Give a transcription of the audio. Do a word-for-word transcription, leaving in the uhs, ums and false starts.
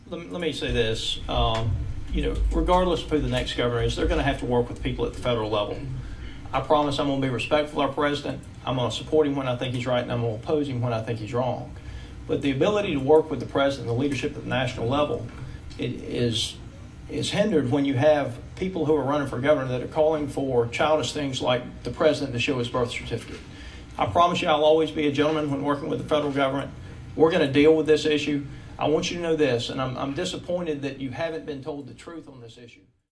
let me, let me say this. Um, you know, regardless of who the next governor is, they're going to have to work with people at the federal level. I promise I'm going to be respectful of our president. I'm going to support him when I think he's right, and I'm going to oppose him when I think he's wrong. But the ability to work with the president, the leadership at the national level, it is is hindered when you have people who are running for governor that are calling for childish things like the president to show his birth certificate. I promise you I'll always be a gentleman when working with the federal government. We're going to deal with this issue. I want you to know this, and I'm, I'm disappointed that you haven't been told the truth on this issue.